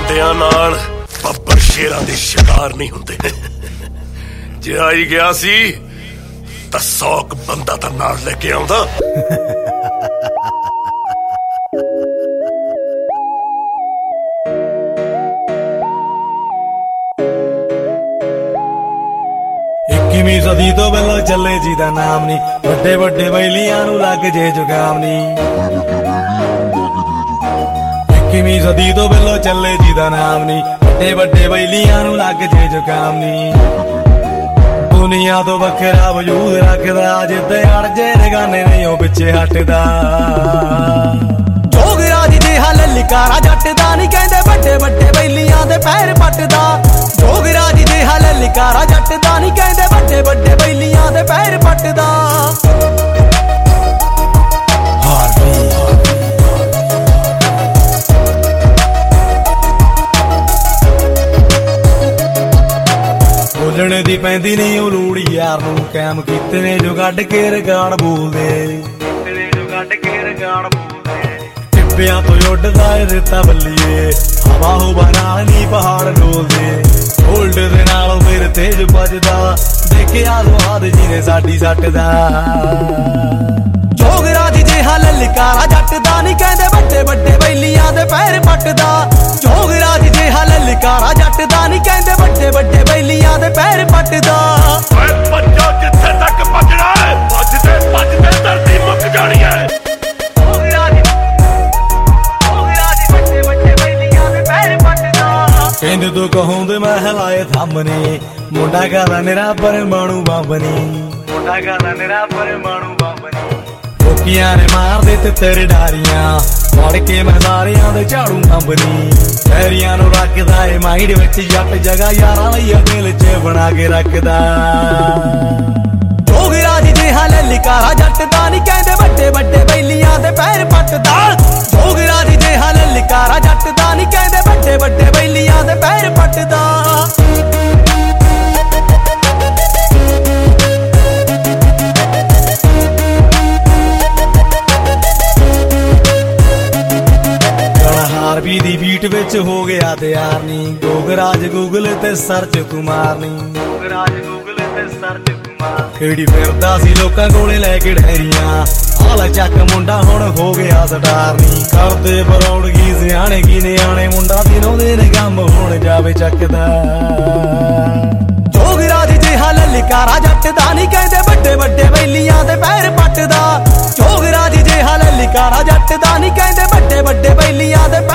ਮੁੰਡਿਆਂ ਨਾਲ ਬੱਬਰ ਸ਼ੇਰਾਂ ਦੇ ਸ਼ਿਕਾਰ ਨਹੀਂ ਹੁੰਦੇ। ਜੇ ਆਈ ਗਿਆ ਸੀ ਤਾਂ 100 ਬੰਦਾ ਤਾਂ ਨਾਲ ਲੈ ਕੇ ਆਉਂਦਾ। ਇੱਕੀਵੀਂ ਸਦੀ ਤੋਂ ਪਹਿਲਾਂ ਚੱਲੇ ਜੀ ਦਾ ਨਾਮ ਨੀ, ਵੱਡੇ ਵੱਡੇ ਬੈਲੀਆਂ ਨੂੰ ਲੱਗ ਜੇ ਜ਼ੁਕਾਮ ਨੀ। ਇੱਕੀਵੀਂ ਸਦੀ ਤੋਂ ਪਹਿਲਾਂ ਚੱਲੇ ਜੀ ਦਾ ਨਾਮ ਨੀ, ਵੱਡੇ ਵੱਡੇ ਬੈਲੀਆਂ ਨੂੰ ਲੱਗ ਜੇ ਜ਼ੁਕਾਮ ਨੀ। ਦੁਨੀਆ ਤੋਂ ਵੱਖਰਾ ਵਜੂਦ ਰੱਖਦਾ, ਜਿੱਦੇ ਅੜ ਜੇ ਰਗਾਨੇ ਨਹੀਂ ਉਹ ਪਿੱਛੇ ਹਟਦਾ। ਜੋਗਰਾਜ ਜਿਹਾ ਲਲਿਕਾਰਾ ਜੱਟ ਦਾ ਨੀ, ਕਹਿੰਦੇ ਵੱਡੇ ਵੱਡੇ ਬੈਲੀਆਂ ਦੇ ਪੈਰ ਪੱਟਦਾ। ਜੋਗਰਾਜ ਜਿਹਾ ਲਲਿਕਾਰਾ ਜੱਟ ਦਾ ਨੀ, ਕਹਿੰਦੇ ਵੱਡੇ ਵੱਡੇ ਬੈਲੀਆਂ ਦੇ ਪੈਰ ਪੱਟਦਾ। ਬੋਲਣੇ ਦੀ ਪੈਂਦੀ ਨਹੀਂ ਉਹ ਲੂੜੀ ਯਾਰ ਨੂੰ, ਕਾਇਮ ਕੀਤੇ ਨੇ ਜੋ ਕੱਢ ਕੇ ਰਿਕਾਰਡ ਬੋਲਦੇ। ਟਿੱਬਿਆਂ ਤੋਂ ਉੱਡਦਾ ਏ ਰੇਤਾ ਬੱਲੀਏ, ਹਵਾ ਹੁਵਾ ਨਾਲ ਨੀ ਪਹਾੜ ਡੋਲਦੇ। ਗੋਲਡ ਦੇ ਨਾਲ ਫਿਰ ਤੇਜ ਵੱਜਦਾ, ਦੇਖਿਆ ਸੁਆਦ ਜੀ ਨੇ ਸਾਡੀ ਸੱਟ ਦਾ। ਜੋਗਰਾਜ ਜਿਹਾ ਲਲਿਕਾਰਾ ਜੱਟ ਦਾ ਨੀ, ਕਹਿੰਦੇ ਵੱਡੇ ਵੱਡੇ ਬੈਲੀਆਂ ਦੇ ਪੈਰ ਪੱਟਦਾ। ਜੋਗਰਾਜ ਜਿਹਾ ਲਲਿਕਾਰਾ ਜੱਟ ਦਾ ਨੀ, ਕਹਿੰਦੇ ਵੱਡੇ ਵੱਡੇ ਬੈਲੀਆਂ ਦੇ ਪੈਰ ਪੱਟਦਾ। ਓਏ ਬੱਚੋ ਜਿੱਥੇ ਤੱਕ ਭੱਜਣਾ ਏ, ਭੱਜਦੇ ਭੱਜਦੇ ਧਰਤੀ ਮੁੱਕ ਜਾਣੀ ਏ। ਕਹਿੰਦੇ ਤੂੰ ਕਹੋਂਦੇ ਮੈਂ ਹਲਾਏ ਥੰਮਨੇ, ਮੁੰਡਾ ਕਰਦਾ ਨਿਰਾ ਪਰਮਾਣੂ ਬੰਬ ਨੀ। ਲੋਕੀਆਂ ਨੇ ਮਾਰਦੇ ਤੇ ਤੇਰੇ ਡਾਰੀਆਂ, ਫੜ ਕੇ ਮੈਂ ਸਾਰਿਆਂ ਦੇ ਝਾੜੂ ਕੰਬਨੀ। ਸ਼ਹਿਰੀਆਂ ਨੂੰ ਰੱਖਦਾ ਏ ਮਾਈਂਡ ਵਿੱਚ ਜੱਟ, ਜਗ੍ਹਾ ਯਾਰਾਂ ਲਈ ਦਿਲ 'ਚ ਬਣਾ ਕੇ ਰੱਖਦਾ। ਜੋਗਰਾਜ ਜਿਹਾ ਲਲਿਕਾਰਾ ਜੱਟ ਦਾ ਨੀ, ਕਹਿੰਦੇ ਵੱਡੇ ਵੱਡੇ ਬੈਲੀਆਂ ਦੇ ਪੈਰ ਪੱਟਦਾ। ਜੋਗਰਾਜ ਜਿਹਾ ਲਲਿਕਾਰਾ ਜੱਟ ਦਾ ਨੀ, ਕਹਿੰਦੇ ਵੱਡੇ ਵੱਡੇ ਬੈਲੀਆਂ ਦੇ ਪੈਰ ਪੱਟਦਾ। ਆਰਬੀ ਦੀ ਬੀਟ ਵਿੱਚ ਹੋ ਗਿਆ ਤਿਆਰ ਨੀ, ਜੋਗਰਾਜ ਗੂਗਲ ਤੇ ਸਰਚ ਕੁਮਾਰ ਨੀ। ਕਿਹੜੀ ਫਿਰਦਾ ਸੀ ਲੋਕਾਂ ਕੋਲੇ ਲੈ ਕੇ ਡੈਰੀਆਂ, ਹਾਲ ਚੱਕ ਮੁੰਡਾ ਹੁਣ ਹੋ ਗਿਆ ਸਟਾਰ ਨੀ। ਕਰਦੇ ਬਰੌੜਗੀ ਸਿਆਣੇ ਕੀ ਨਿਆਣੇ, ਮੁੰਡਾ ਦਿਨੋਂ ਦਿਨ ਕੰਮ ਹੁਣ ਜਾਵੇ ਚੱਕਦਾ। ਜੋਗਰਾਜ ਜਿਹਾ ਲਲਿਕਾਰਾ ਜੱਟ ਦਾ ਨੀ, ਕਹਿੰਦੇ ਵੱਡੇ ਵੱਡੇ ਬੈਲੀਆਂ ਦੇ ਪੈਰ ਪੱਟਦਾ। ਜੋਗਰਾਜ ਜਿਹਾ ਲਲਿਕਾਰਾ ਜੱਟ ਦਾ ਨੀ, ਕਹਿੰਦੇ ਵੱਡੇ ਵੱਡੇ ਬੈਲੀਆਂ ਦੇ